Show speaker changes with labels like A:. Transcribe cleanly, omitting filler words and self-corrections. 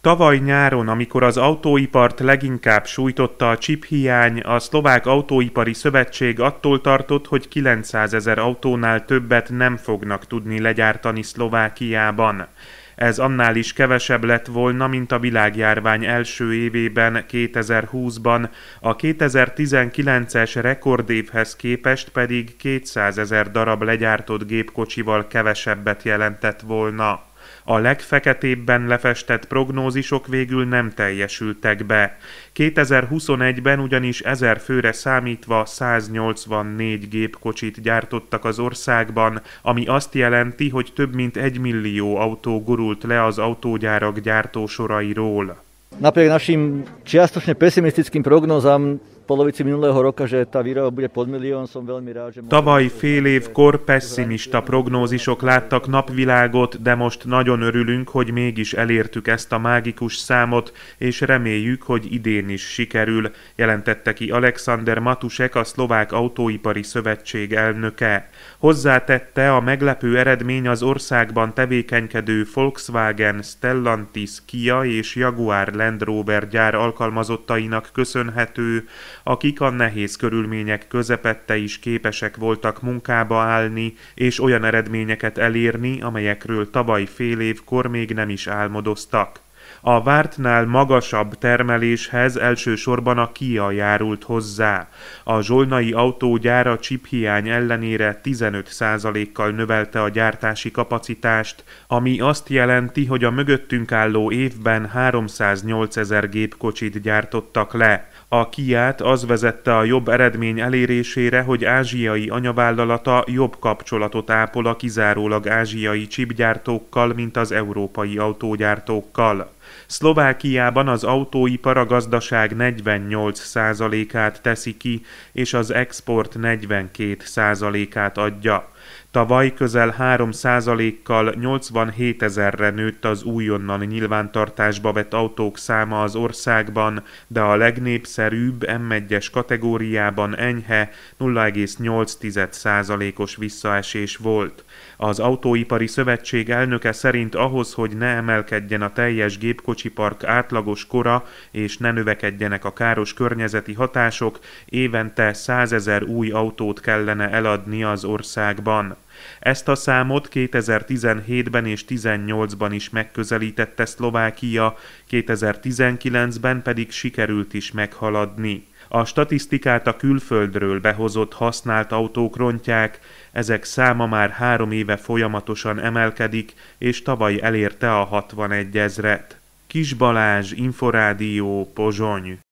A: Tavaly nyáron, amikor az autóipart leginkább sújtotta a csiphiány, a Szlovák Autóipari Szövetség attól tartott, hogy 900 000 autónál többet nem fognak tudni legyártani Szlovákiában. Ez annál is kevesebb lett volna, mint a világjárvány első évében, 2020-ban, a 2019-es rekordévhez képest pedig 200 000 darab legyártott gépkocsival kevesebbet jelentett volna. A legfeketébben lefestett prognózisok végül nem teljesültek be. 2021-ben ugyanis 1000 főre számítva 184 gépkocsit gyártottak az országban, ami azt jelenti, hogy több mint 1 millió autó gurult le az autógyárak gyártósorairól.
B: Napriek našim čiastočne pesimistickým prognózam polovici minulého roka, že tá výroba bude pod milión, som veľmi rád, že...
A: Tavaly fél évkor pessimista prognózisok láttak napvilágot, de most nagyon örülünk, hogy mégis elértük ezt a mágikus számot, és reméljük, hogy idén is sikerül, jelentette ki Alexander Matusek, a Szlovák Autóipari Szövetség elnöke. Hozzátette, a meglepő eredmény az országban tevékenykedő Volkswagen, Stellantis, Kia és Jaguar Land Rover gyár alkalmazottainak köszönhető, akik a nehéz körülmények közepette is képesek voltak munkába állni, és olyan eredményeket elérni, amelyekről tavaly fél évkor még nem is álmodoztak. A vártnál magasabb termeléshez elsősorban a Kia járult hozzá. A zsolnai autógyár a csiphiány ellenére 15%-kal növelte a gyártási kapacitást, ami azt jelenti, hogy a mögöttünk álló évben 308 000 gépkocsit gyártottak le. A Kiát az vezette a jobb eredmény elérésére, hogy ázsiai anyavállalata jobb kapcsolatot ápol a kizárólag ázsiai csipgyártókkal, mint az európai autógyártókkal. Szlovákiában az autóipar a gazdaság 48%-át teszi ki, és az export 42%-át adja. Tavaly közel 3%-kal 87 000-re nőtt az újonnan nyilvántartásba vett autók száma az országban, de a legnépszerűbb M1-es kategóriában enyhe 0,8%-os visszaesés volt. Az Autóipari Szövetség elnöke szerint ahhoz, hogy ne emelkedjen a teljes gépkocsipark átlagos kora és ne növekedjenek a káros környezeti hatások, évente 100 000 új autót kellene eladni az országban. Ezt a számot 2017-ben és 2018-ban is megközelítette Szlovákia, 2019-ben pedig sikerült is meghaladni. A statisztikát a külföldről behozott használt autók rontják, ezek száma már 3 éve folyamatosan emelkedik, és tavaly elérte a 61 000-et. Kis Balázs, Inforádió, Pozsony.